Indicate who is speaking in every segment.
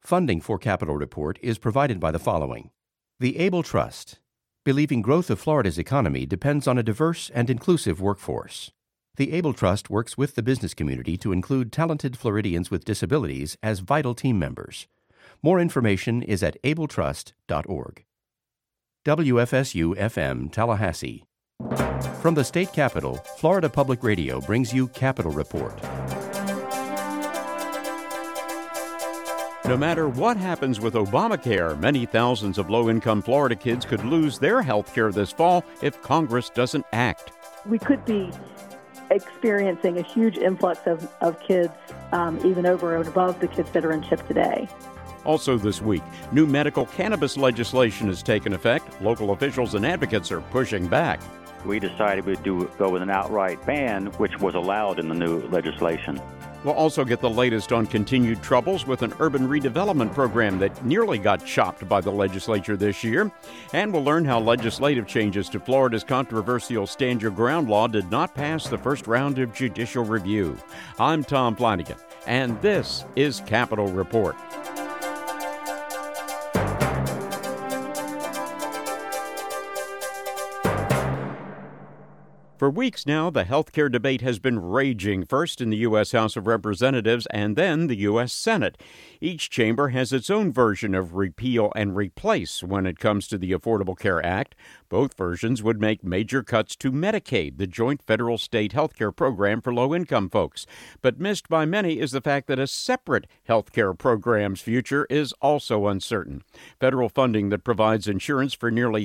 Speaker 1: Funding for Capitol Report is provided by the following. The Able Trust, believing growth of Florida's economy depends on a diverse and inclusive workforce. The Able Trust works with the business community to include talented Floridians with disabilities as vital team members. More information is at abletrust.org. WFSU-FM Tallahassee. From the state capitol, Florida Public Radio brings you Capitol Report.
Speaker 2: No matter what happens with Obamacare, many thousands of low-income Florida kids could lose their health care this fall if Congress doesn't act.
Speaker 3: We could be experiencing a huge influx of kids, even over and above the kids that are in CHIP today.
Speaker 2: Also this week, new medical cannabis legislation has taken effect. Local officials and advocates are pushing back.
Speaker 4: We decided we'd go with an outright ban, which was allowed in the new legislation.
Speaker 2: We'll also get the latest on continued troubles with an urban redevelopment program that nearly got chopped by the legislature this year. And we'll learn how legislative changes to Florida's controversial Stand Your Ground law did not pass the first round of judicial review. I'm Tom Flanagan, and this is Capitol Report. For weeks now, the health care debate has been raging, first in the U.S. House of Representatives and then the U.S. Senate. Each chamber has its own version of repeal and replace when it comes to the Affordable Care Act. Both versions would make major cuts to Medicaid, the joint federal-state health care program for low-income folks. But missed by many is the fact that a separate health care program's future is also uncertain. Federal funding that provides insurance for nearly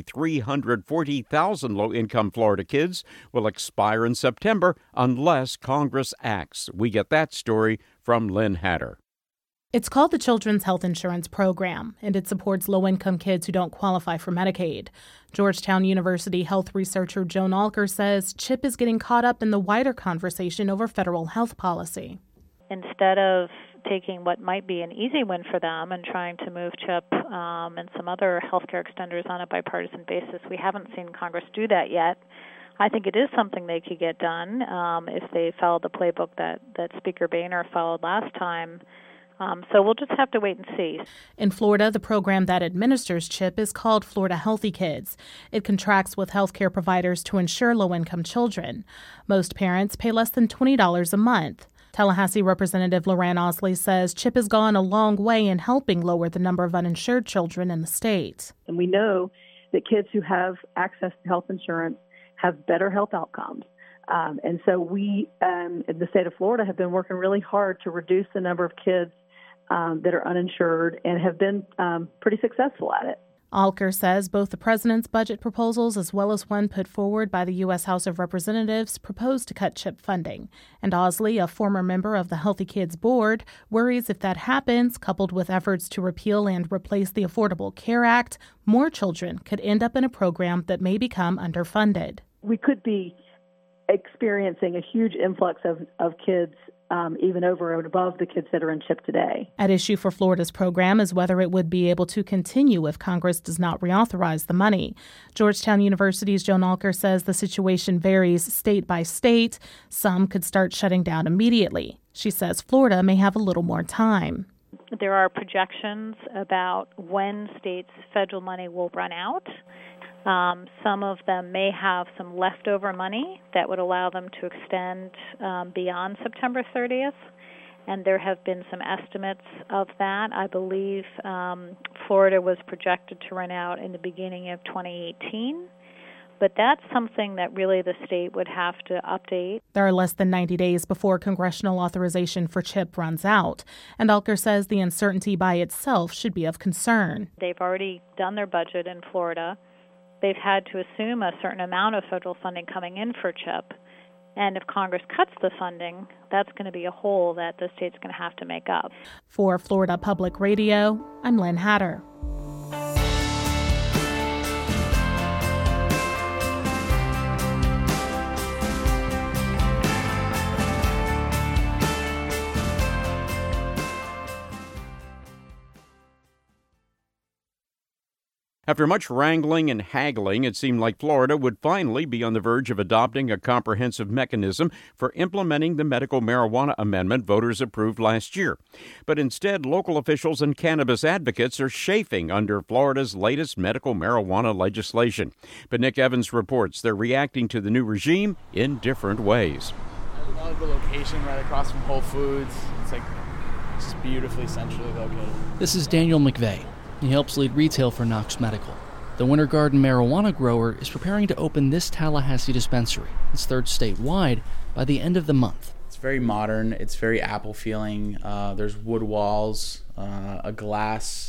Speaker 2: 340,000 low-income Florida kids will expire in September unless Congress acts. We get that story from Lynn Hatter.
Speaker 5: It's called the Children's Health Insurance Program, and it supports low-income kids who don't qualify for Medicaid. Georgetown University health researcher Joan Alker says CHIP is getting caught up in the wider conversation over federal health policy.
Speaker 6: Instead of taking what might be an easy win for them and trying to move CHIP and some other healthcare extenders on a bipartisan basis, we haven't seen Congress do that yet. I think it is something they could get done if they followed the playbook that Speaker Boehner followed last time. So we'll just have to wait and see.
Speaker 5: In Florida, the program that administers CHIP is called Florida Healthy Kids. It contracts with healthcare providers to insure low-income children. Most parents pay less than $20 a month. Tallahassee Representative Loran Osley says CHIP has gone a long way in helping lower the number of uninsured children in the state.
Speaker 3: And we know that kids who have access to health insurance have better health outcomes. And so we, in the state of Florida, have been working really hard to reduce the number of kids that are uninsured and have been pretty successful at it.
Speaker 5: Alker says both the president's budget proposals as well as one put forward by the U.S. House of Representatives propose to cut CHIP funding. And Osley, a former member of the Healthy Kids Board, worries if that happens, coupled with efforts to repeal and replace the Affordable Care Act, more children could end up in a program that may become underfunded.
Speaker 3: We could be experiencing a huge influx of kids, even over and above the kids that are in CHIP today.
Speaker 5: At issue for Florida's program is whether it would be able to continue if Congress does not reauthorize the money. Georgetown University's Joan Alker says the situation varies state by state. Some could start shutting down immediately. She says Florida may have a little more time.
Speaker 6: There are projections about when states' federal money will run out. Some of them may have some leftover money that would allow them to extend beyond September 30th, and there have been some estimates of that. I believe Florida was projected to run out in the beginning of 2018, but that's something that really the state would have to update.
Speaker 5: There are less than 90 days before congressional authorization for CHIP runs out, and Alker says the uncertainty by itself should be of concern.
Speaker 6: They've already done their budget in Florida. They've had to assume a certain amount of federal funding coming in for CHIP. And if Congress cuts the funding, that's going to be a hole that the state's going to have to make up.
Speaker 5: For Florida Public Radio, I'm Lynn Hatter.
Speaker 2: After much wrangling and haggling, it seemed like Florida would finally be on the verge of adopting a comprehensive mechanism for implementing the medical marijuana amendment voters approved last year. But instead, local officials and cannabis advocates are chafing under Florida's latest medical marijuana legislation. But Nick Evans reports they're reacting to the new regime in different ways.
Speaker 7: I love the location right across from Whole Foods. It's just beautifully centrally located.
Speaker 8: This is Daniel McVeigh. He helps lead retail for Knox Medical. The Winter Garden marijuana grower is preparing to open this Tallahassee dispensary, its third statewide, by the end of the month.
Speaker 7: It's very modern. It's very Apple feeling. There's wood walls, a glass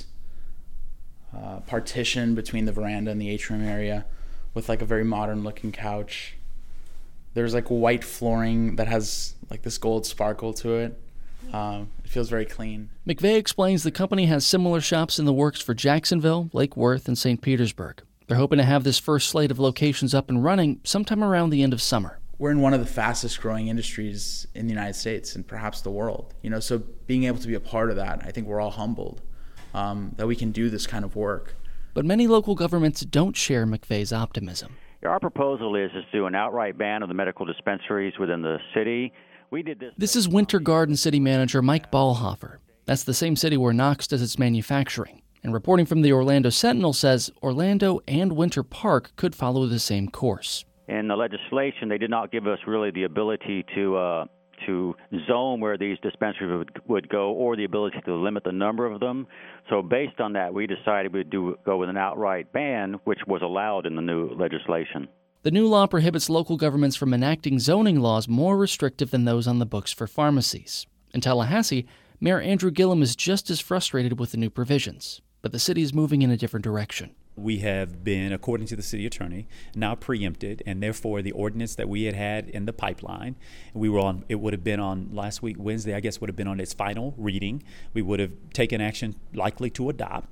Speaker 7: partition between the veranda and the atrium area with a very modern looking couch. There's white flooring that has this gold sparkle to it. It feels very clean.
Speaker 8: McVeigh explains the company has similar shops in the works for Jacksonville, Lake Worth, and St. Petersburg. They're hoping to have this first slate of locations up and running sometime around the end of summer.
Speaker 7: We're in one of the fastest growing industries in the United States and perhaps the world. So being able to be a part of that, I think we're all humbled that we can do this kind of work.
Speaker 8: But many local governments don't share McVeigh's optimism.
Speaker 4: Our proposal is to do an outright ban of the medical dispensaries within the city.
Speaker 8: This is Winter Garden City Manager Mike Ballhofer. That's the same city where Knox does its manufacturing. And reporting from the Orlando Sentinel says Orlando and Winter Park could follow the same course.
Speaker 4: In the legislation, they did not give us really the ability to zone where these dispensaries would go or the ability to limit the number of them. So based on that, we decided we'd go with an outright ban, which was allowed in the new legislation.
Speaker 8: The new law prohibits local governments from enacting zoning laws more restrictive than those on the books for pharmacies. In Tallahassee, Mayor Andrew Gillum is just as frustrated with the new provisions, but the city is moving in a different direction.
Speaker 9: We have been, according to the city attorney, now preempted, and therefore the ordinance that we had in the pipeline, it would have been on last week, Wednesday, I guess, would have been on its final reading. We would have taken action likely to adopt.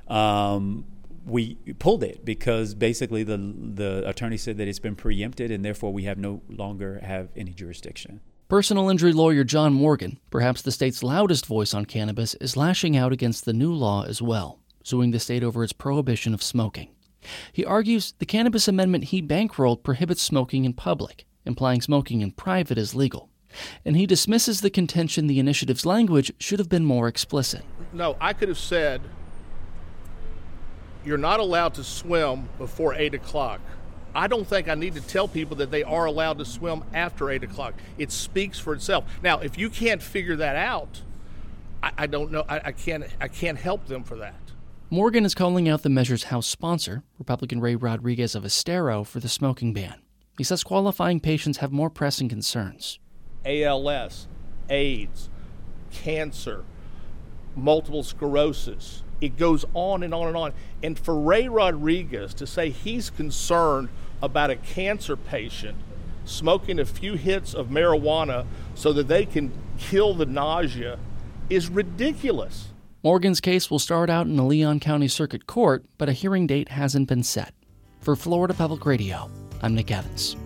Speaker 9: We pulled it because basically the attorney said that it's been preempted and therefore we no longer have any jurisdiction.
Speaker 8: Personal injury lawyer John Morgan, perhaps the state's loudest voice on cannabis, is lashing out against the new law as well, suing the state over its prohibition of smoking. He argues the cannabis amendment he bankrolled prohibits smoking in public, implying smoking in private is legal. And he dismisses the contention the initiative's language should have been more explicit.
Speaker 10: No, I could have said, you're not allowed to swim before 8 o'clock. I don't think I need to tell people that they are allowed to swim after 8 o'clock. It speaks for itself. Now, if you can't figure that out, I don't know. I can't help them for that.
Speaker 8: Morgan is calling out the measure's House sponsor, Republican Ray Rodriguez of Estero, for the smoking ban. He says qualifying patients have more pressing concerns.
Speaker 10: ALS, AIDS, cancer, multiple sclerosis. It goes on and on and on. And for Ray Rodriguez to say he's concerned about a cancer patient smoking a few hits of marijuana so that they can kill the nausea is ridiculous.
Speaker 8: Morgan's case will start out in the Leon County Circuit Court, but a hearing date hasn't been set. For Florida Public Radio, I'm Nick Evans.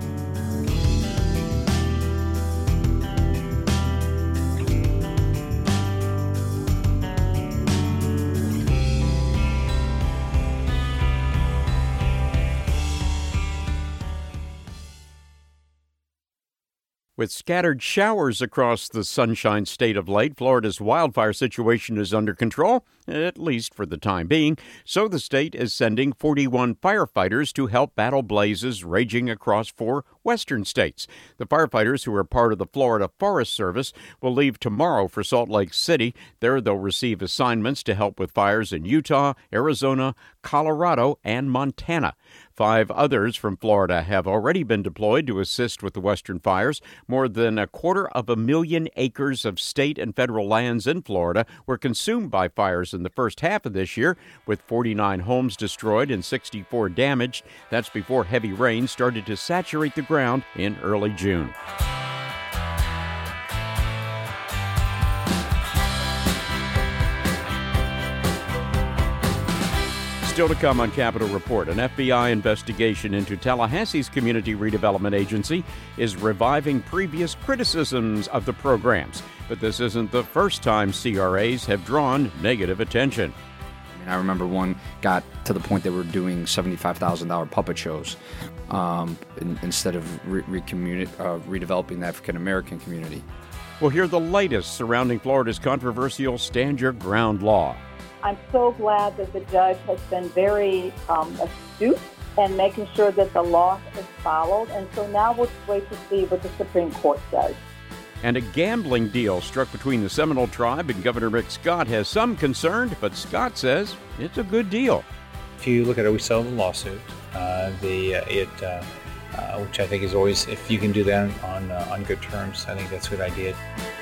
Speaker 2: With scattered showers across the Sunshine State of late, Florida's wildfire situation is under control, at least for the time being, so the state is sending 41 firefighters to help battle blazes raging across 4 western states. The firefighters, who are part of the Florida Forest Service, will leave tomorrow for Salt Lake City. There they'll receive assignments to help with fires in Utah, Arizona, Colorado, and Montana. 5 others from Florida have already been deployed to assist with the western fires. More than 250,000 acres of state and federal lands in Florida were consumed by fires in the first half of this year, with 49 homes destroyed and 64 damaged. That's before heavy rain started to saturate the ground in early June. Still to come on Capitol Report, an FBI investigation into Tallahassee's community redevelopment agency is reviving previous criticisms of the programs. But this isn't the first time CRAs have drawn negative attention.
Speaker 11: I remember one got to the point they were doing $75,000 puppet shows instead of redeveloping the African American community.
Speaker 2: We'll hear the latest surrounding Florida's controversial Stand Your Ground law.
Speaker 12: I'm so glad that the judge has been very astute and making sure that the law is followed. And so now we'll just wait to see what the Supreme Court does.
Speaker 2: And a gambling deal struck between the Seminole Tribe and Governor Rick Scott has some concerned, but Scott says it's a good deal.
Speaker 13: If you look at it, we settled the lawsuit, which I think is always, if you can do that on good terms, I think that's a good idea.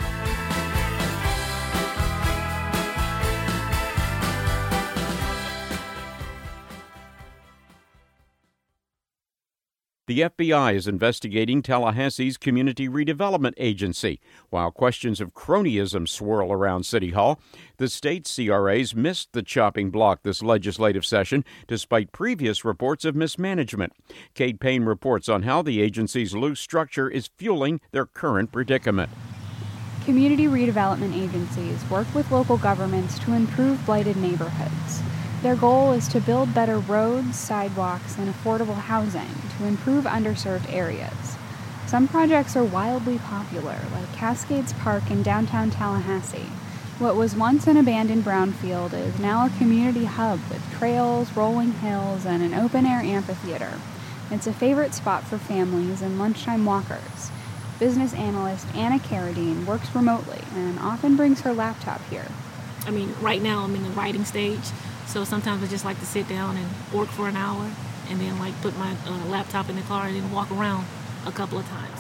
Speaker 2: The FBI is investigating Tallahassee's Community Redevelopment Agency. While questions of cronyism swirl around City Hall, the state's CRAs missed the chopping block this legislative session, despite previous reports of mismanagement. Kate Payne reports on how the agency's loose structure is fueling their current predicament.
Speaker 14: Community redevelopment agencies work with local governments to improve blighted neighborhoods. Their goal is to build better roads, sidewalks, and affordable housing to improve underserved areas. Some projects are wildly popular, like Cascades Park in downtown Tallahassee. What was once an abandoned brownfield is now a community hub with trails, rolling hills, and an open-air amphitheater. It's a favorite spot for families and lunchtime walkers. Business analyst Anna Carradine works remotely and often brings her laptop here.
Speaker 15: I mean, right now I'm in the writing stage. So sometimes I just like to sit down and work for an hour and then like put my laptop in the car and then walk around a couple of times.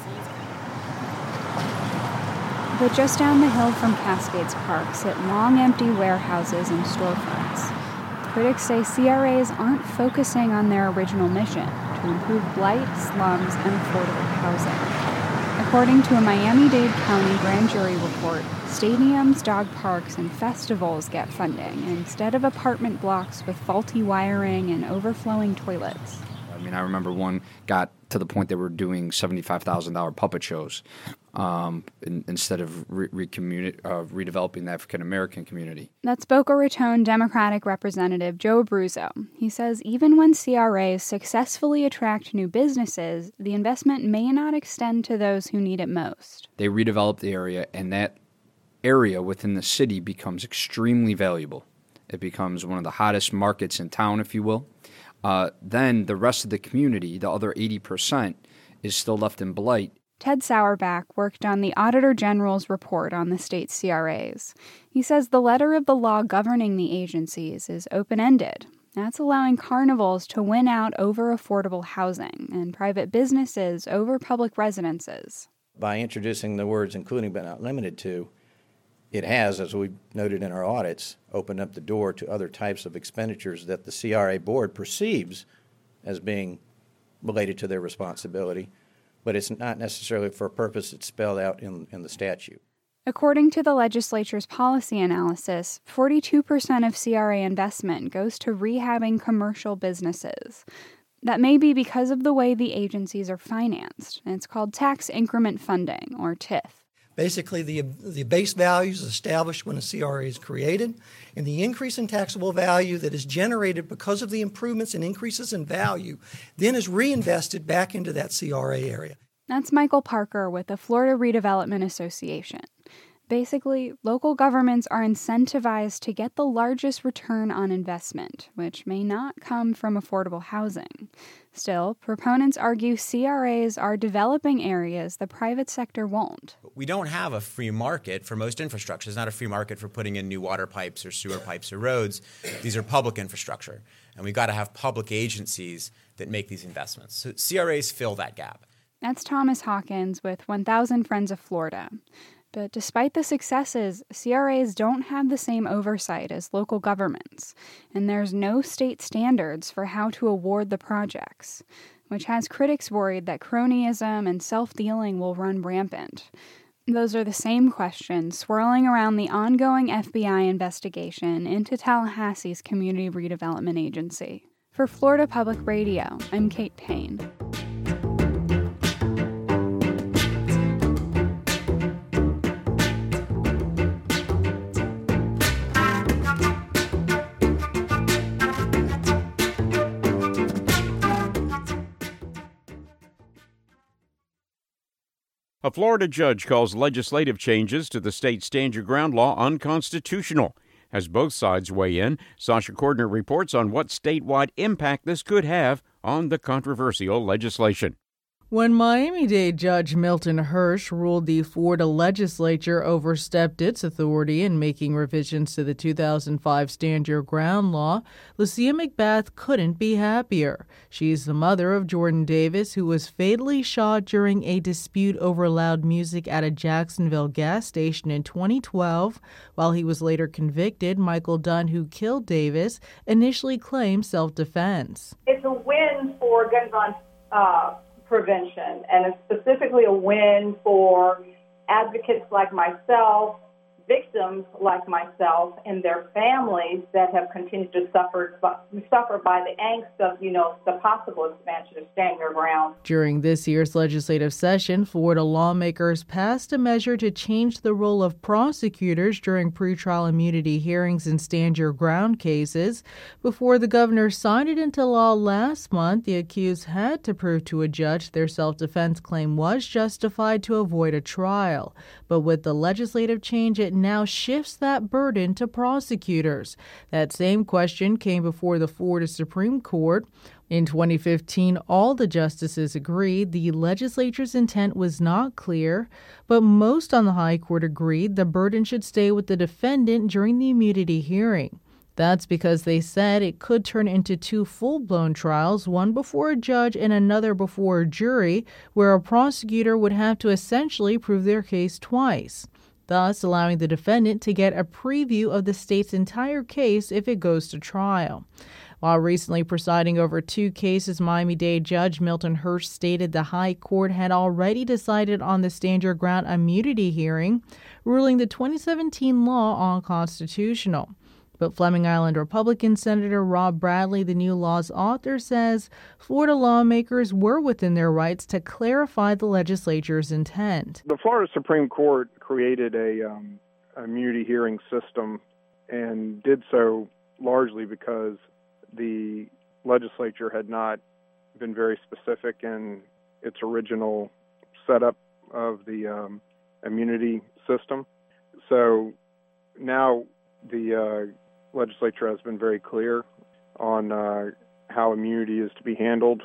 Speaker 14: But just down the hill from Cascades Park sit long empty warehouses and storefronts. Critics say CRAs aren't focusing on their original mission to improve blight, slums, and affordable housing. According to a Miami-Dade County grand jury report, stadiums, dog parks, and festivals get funding instead of apartment blocks with faulty wiring and overflowing toilets.
Speaker 11: I mean, I remember one got to the point they were doing $75,000 puppet shows instead of redeveloping the African American community.
Speaker 14: That's Boca Raton Democratic Representative Joe Abruzzo. He says even when CRAs successfully attract new businesses, the investment may not extend to those who need it most.
Speaker 11: They redevelop the area, and that area within the city becomes extremely valuable. It becomes one of the hottest markets in town, if you will. Then the rest of the community, the other 80%, is still left in blight.
Speaker 14: Ted Sauerbach worked on the Auditor General's report on the state's CRAs. He says the letter of the law governing the agencies is open-ended. That's allowing carnivals to win out over affordable housing and private businesses over public residences.
Speaker 16: By introducing the words including but not limited to, it has, as we noted in our audits, opened up the door to other types of expenditures that the CRA board perceives as being related to their responsibility, but it's not necessarily for a purpose that's spelled out in the statute.
Speaker 14: According to the legislature's policy analysis, 42% of CRA investment goes to rehabbing commercial businesses. That may be because of the way the agencies are financed. It's called tax increment funding, or TIF.
Speaker 17: Basically, the base value is established when a CRA is created, and the increase in taxable value that is generated because of the improvements and increases in value then is reinvested back into that CRA area.
Speaker 14: That's Michael Parker with the Florida Redevelopment Association. Basically, local governments are incentivized to get the largest return on investment, which may not come from affordable housing. Still, proponents argue CRAs are developing areas the private sector won't.
Speaker 18: We don't have a free market for most infrastructure. There's not a free market for putting in new water pipes or sewer pipes or roads. These are public infrastructure, and we've got to have public agencies that make these investments. So CRAs fill that gap.
Speaker 14: That's Thomas Hawkins with 1,000 Friends of Florida. But despite the successes, CRAs don't have the same oversight as local governments, and there's no state standards for how to award the projects, which has critics worried that cronyism and self-dealing will run rampant. Those are the same questions swirling around the ongoing FBI investigation into Tallahassee's Community Redevelopment Agency. For Florida Public Radio, I'm Kate Payne.
Speaker 2: A Florida judge calls legislative changes to the state Stand Your Ground law unconstitutional. As both sides weigh in, Sasha Cordner reports on what statewide impact this could have on the controversial legislation.
Speaker 19: When Miami-Dade Judge Milton Hirsch ruled the Florida legislature overstepped its authority in making revisions to the 2005 Stand Your Ground law, Lucia McBath couldn't be happier. She's the mother of Jordan Davis, who was fatally shot during a dispute over loud music at a Jacksonville gas station in 2012. While he was later convicted, Michael Dunn, who killed Davis, initially claimed self-defense.
Speaker 12: It's a win for gun violence prevention, and it's specifically a win for advocates like myself, victims like myself, and their families that have continued to suffer by the angst of, the possible expansion of Stand Your Ground.
Speaker 19: During this year's legislative session, Florida lawmakers passed a measure to change the role of prosecutors during pretrial immunity hearings in Stand Your Ground cases. Before the governor signed it into law last month, the accused had to prove to a judge their self-defense claim was justified to avoid a trial. But with the legislative change, it now shifts that burden to prosecutors. That same question came before the Florida Supreme Court. In 2015, all the justices agreed the legislature's intent was not clear, but most on the High Court agreed the burden should stay with the defendant during the immunity hearing. That's because they said it could turn into two full-blown trials, one before a judge and another before a jury, where a prosecutor would have to essentially prove their case twice, thus allowing the defendant to get a preview of the state's entire case if it goes to trial. While recently presiding over two cases, Miami-Dade Judge Milton Hirsch stated the High Court had already decided on the Stand Your Ground immunity hearing, ruling the 2017 law unconstitutional. But Fleming Island Republican Senator Rob Bradley, the new law's author, says Florida lawmakers were within their rights to clarify the legislature's intent.
Speaker 20: The Florida Supreme Court created a immunity hearing system and did so largely because the legislature had not been very specific in its original setup of the immunity system. So now the legislature has been very clear on how immunity is to be handled,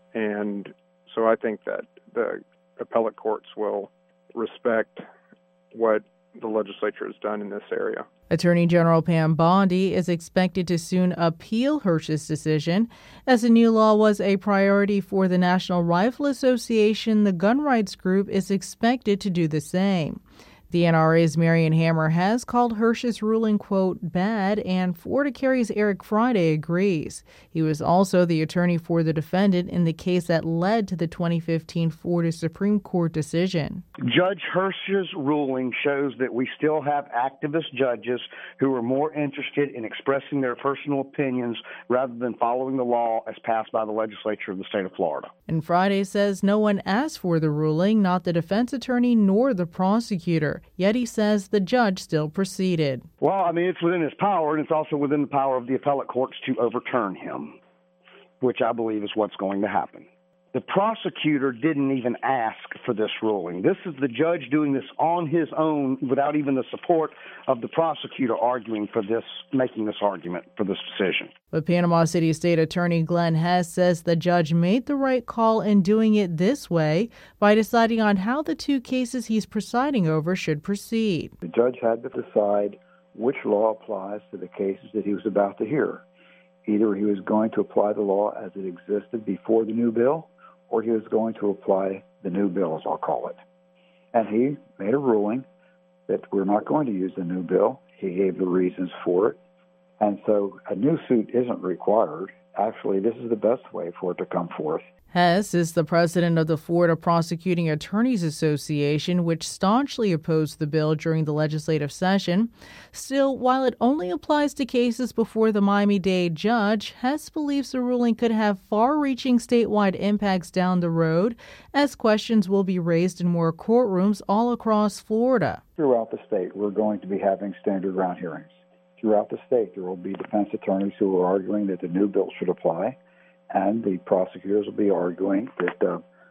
Speaker 20: and so I think that the appellate courts will respect what the legislature has done in this area.
Speaker 19: Attorney General Pam Bondi is expected to soon appeal Hirsch's decision. As the new law was a priority for the National Rifle Association, the gun rights group is expected to do the same. The NRA's Marion Hammer has called Hirsch's ruling, quote, bad, and Florida Carry's Eric Friday agrees. He was also the attorney for the defendant in the case that led to the 2015 Florida Supreme Court decision.
Speaker 21: Judge Hirsch's ruling shows that we still have activist judges who are more interested in expressing their personal opinions rather than following the law as passed by the legislature of the state of Florida.
Speaker 19: And Friday says no one asked for the ruling, not the defense attorney nor the prosecutor. Yet he says the judge still proceeded.
Speaker 21: Well, I mean, it's within his power, and it's also within the power of the appellate courts to overturn him, which I believe is what's going to happen. The prosecutor didn't even ask for this ruling. This is the judge doing this on his own without even the support of the prosecutor arguing for this, making this argument for this decision.
Speaker 19: But Panama City State Attorney Glenn Hess says the judge made the right call in doing it this way by deciding on how the two cases he's presiding over should proceed.
Speaker 22: The judge had to decide which law applies to the cases that he was about to hear. Either he was going to apply the law as it existed before the new bill, or he was going to apply the new bill, as I'll call it. And he made a ruling that we're not going to use the new bill. He gave the reasons for it. And so a new suit isn't required. Actually, this is the best way for it to come forth.
Speaker 19: Hess is the president of the Florida Prosecuting Attorneys Association, which staunchly opposed the bill during the legislative session. Still, while it only applies to cases before the Miami-Dade judge, Hess believes the ruling could have far-reaching statewide impacts down the road, as questions will be raised in more courtrooms all across Florida.
Speaker 22: Throughout the state, we're going to be having Stand Your Ground hearings. Throughout the state, there will be defense attorneys who are arguing that the new bill should apply, and the prosecutors will be arguing that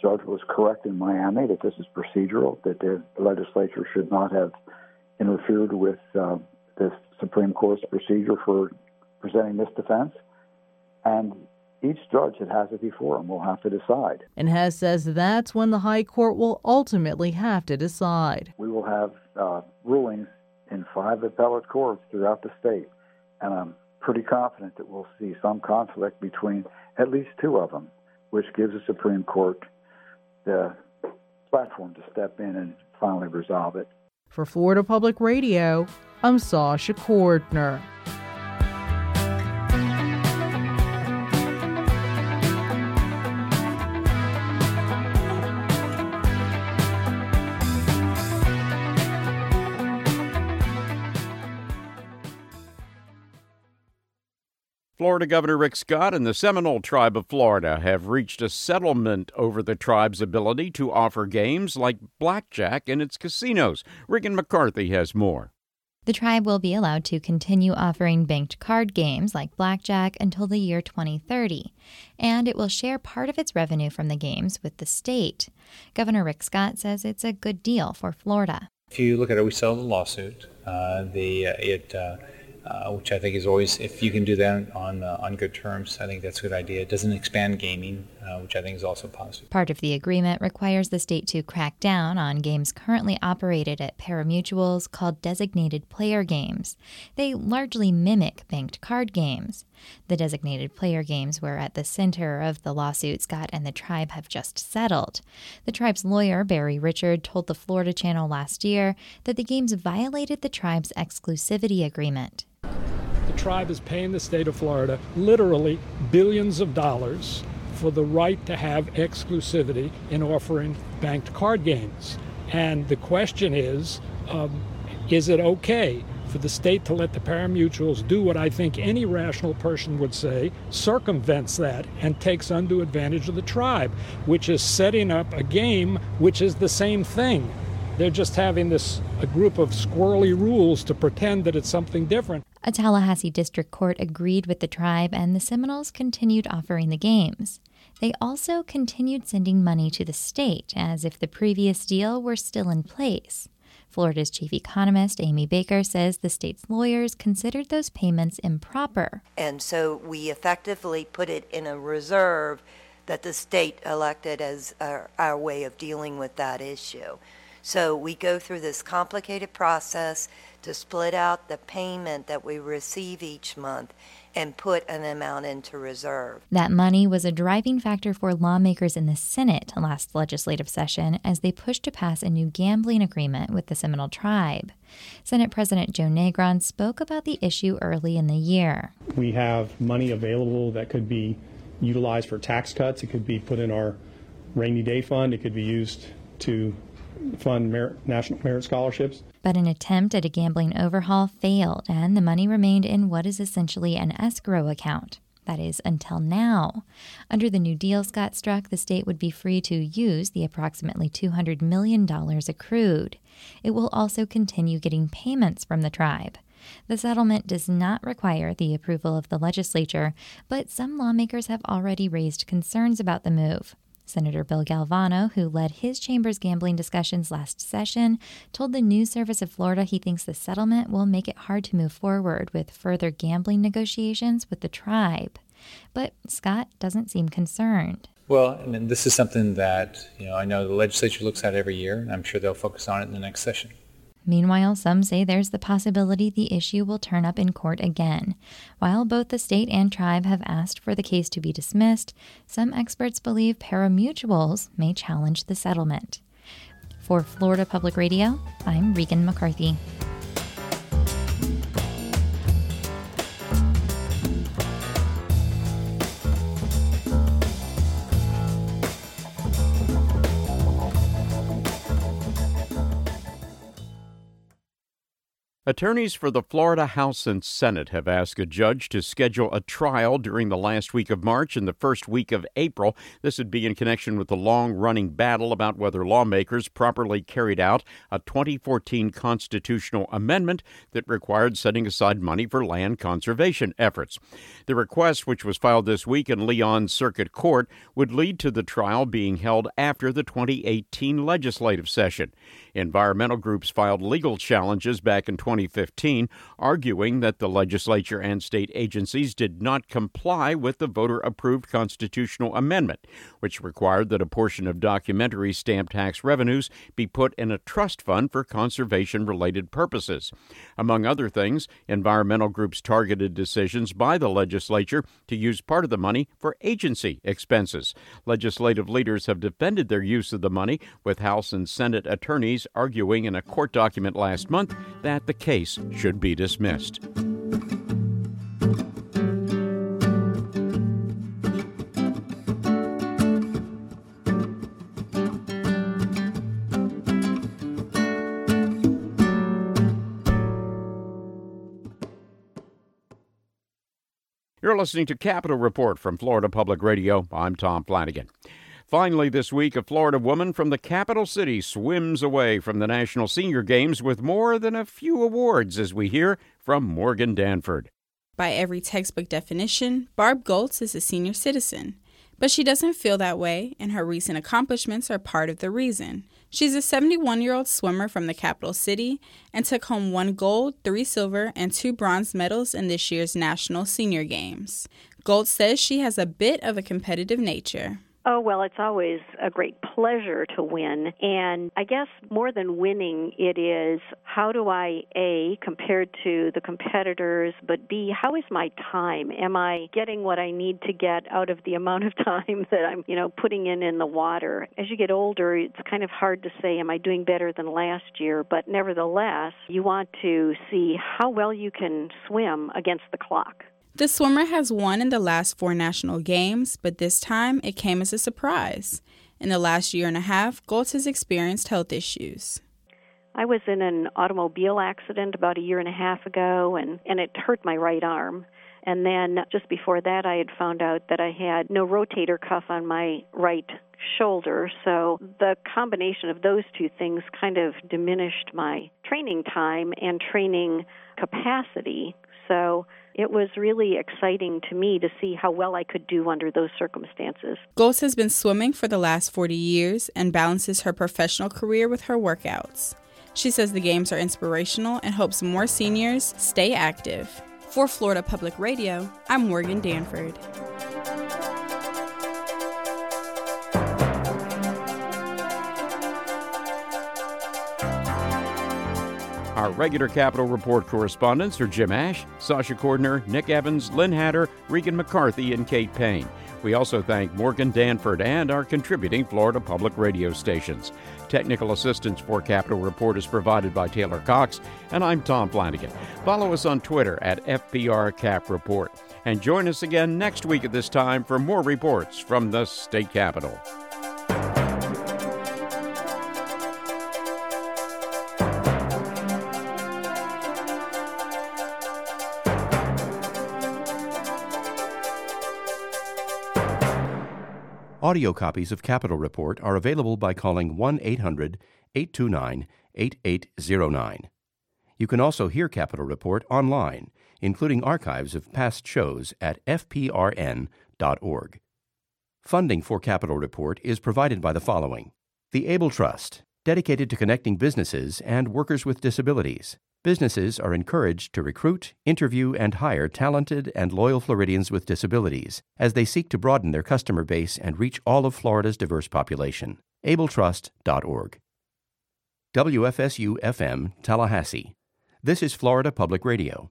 Speaker 22: judge was correct in Miami that this is procedural, that the legislature should not have interfered with the Supreme Court's procedure for presenting this defense. And each judge that has it before him will have to decide.
Speaker 19: And Hess says that's when the High Court will ultimately have to decide.
Speaker 22: We will have rulings in 5 appellate courts throughout the state, and I'm pretty confident that we'll see some conflict between at least 2 of them, which gives the Supreme Court the platform to step in and finally resolve it.
Speaker 19: For Florida Public Radio, I'm Sasha Cordner.
Speaker 2: Florida Governor Rick Scott and the Seminole Tribe of Florida have reached a settlement over the tribe's ability to offer games like blackjack in its casinos. Regan McCarthy has more.
Speaker 1: The tribe will be allowed to continue offering banked card games like blackjack until the year 2030, and it will share part of its revenue from the games with the state. Governor Rick Scott says it's a good deal for Florida.
Speaker 13: If you look at it, we settled the lawsuit. Which I think is always, if you can do that on good terms, I think that's a good idea. It doesn't expand gaming, which I think is also positive.
Speaker 1: Part of the agreement requires the state to crack down on games currently operated at pari-mutuels called designated player games. They largely mimic banked card games. The designated player games were at the center of the lawsuit Scott and the tribe have just settled. The tribe's lawyer, Barry Richard, told the Florida Channel last year that the games violated the tribe's exclusivity agreement.
Speaker 3: The tribe is paying the state of Florida literally billions of dollars for the right to have exclusivity in offering banked card games. And the question is it okay for the state to let the pari-mutuels do what I think any rational person would say, circumvents that and takes undue advantage of the tribe, which is setting up a game which is the same thing. They're just having a group of squirrely rules to pretend that it's something different.
Speaker 1: A Tallahassee district court agreed with the tribe, and the Seminoles continued offering the games. They also continued sending money to the state, as if the previous deal were still in place. Florida's chief economist, Amy Baker, says the state's lawyers considered those payments improper.
Speaker 23: And so we effectively put it in a reserve that the state elected as our way of dealing with that issue. So we go through this complicated process to split out the payment that we receive each month and put an amount into reserve.
Speaker 1: That money was a driving factor for lawmakers in the Senate last legislative session as they pushed to pass a new gambling agreement with the Seminole tribe. Senate President Joe Negron spoke about the issue early in the year.
Speaker 24: We have money available that could be utilized for tax cuts. It could be put in our rainy day fund. It could be used to fund national merit scholarships.
Speaker 1: But an attempt at a gambling overhaul failed, and the money remained in what is essentially an escrow account. That is, until now. Under the new deal Scott struck, the state would be free to use the approximately $200 million accrued. It will also continue getting payments from the tribe. The settlement does not require the approval of the legislature, but some lawmakers have already raised concerns about the move. Senator Bill Galvano, who led his chamber's gambling discussions last session, told the News Service of Florida he thinks the settlement will make it hard to move forward with further gambling negotiations with the tribe. But Scott doesn't seem concerned.
Speaker 13: Well, I mean, this is something that, I know the legislature looks at every year, and I'm sure they'll focus on it in the next session.
Speaker 1: Meanwhile, some say there's the possibility the issue will turn up in court again. While both the state and tribe have asked for the case to be dismissed, some experts believe pari-mutuels may challenge the settlement. For Florida Public Radio, I'm Regan McCarthy.
Speaker 2: Attorneys for the Florida House and Senate have asked a judge to schedule a trial during the last week of March and the first week of April. This would be in connection with the long-running battle about whether lawmakers properly carried out a 2014 constitutional amendment that required setting aside money for land conservation efforts. The request, which was filed this week in Leon Circuit Court, would lead to the trial being held after the 2018 legislative session. Environmental groups filed legal challenges back in 2015, arguing that the legislature and state agencies did not comply with the voter-approved constitutional amendment, which required that a portion of documentary stamp tax revenues be put in a trust fund for conservation-related purposes. Among other things, environmental groups targeted decisions by the legislature to use part of the money for agency expenses. Legislative leaders have defended their use of the money, with House and Senate attorneys arguing in a court document last month that the case should be dismissed. You're listening to Capitol Report from Florida Public Radio. I'm Tom Flanagan. Finally, this week, a Florida woman from the capital city swims away from the National Senior Games with more than a few awards, as we hear from Morgan Danford.
Speaker 4: By every textbook definition, Barb Goltz is a senior citizen. But she doesn't feel that way, and her recent accomplishments are part of the reason. She's a 71-year-old swimmer from the capital city and took home 1 gold, 3 silver, and 2 bronze medals in this year's National Senior Games. Goltz says she has a bit of a competitive nature.
Speaker 5: Oh, well, it's always a great pleasure to win. And I guess more than winning, it is how do I, A, compare to the competitors, but B, how is my time? Am I getting what I need to get out of the amount of time that I'm, putting in the water? As you get older, it's kind of hard to say, am I doing better than last year? But nevertheless, you want to see how well you can swim against the clock.
Speaker 4: The swimmer has won in the last 4 national games, but this time it came as a surprise. In the last year and a half, Goltz has experienced health issues.
Speaker 5: I was in an automobile accident about a year and a half ago, and it hurt my right arm. And then just before that, I had found out that I had no rotator cuff on my right shoulder. So the combination of those two things kind of diminished my training time and training capacity. So it was really exciting to me to see how well I could do under those circumstances.
Speaker 4: Goltz has been swimming for the last 40 years and balances her professional career with her workouts. She says the games are inspirational and hopes more seniors stay active. For Florida Public Radio, I'm Morgan Danford.
Speaker 2: Our regular Capitol Report correspondents are Jim Ash, Sasha Cordner, Nick Evans, Lynn Hatter, Regan McCarthy, and Kate Payne. We also thank Morgan Danford and our contributing Florida Public Radio stations. Technical assistance for Capitol Report is provided by Taylor Cox, and I'm Tom Flanagan. Follow us on Twitter at FPR Cap Report. And join us again next week at this time for more reports from the state capitol.
Speaker 6: Audio copies of Capitol Report are available by calling 1-800-829-8809. You can also hear Capitol Report online, including archives of past shows at fprn.org. Funding for Capitol Report is provided by the following: the Able Trust, dedicated to connecting businesses and workers with disabilities. Businesses are encouraged to recruit, interview, and hire talented and loyal Floridians with disabilities as they seek to broaden their customer base and reach all of Florida's diverse population. abletrust.org. WFSU-FM, Tallahassee. This is Florida Public Radio.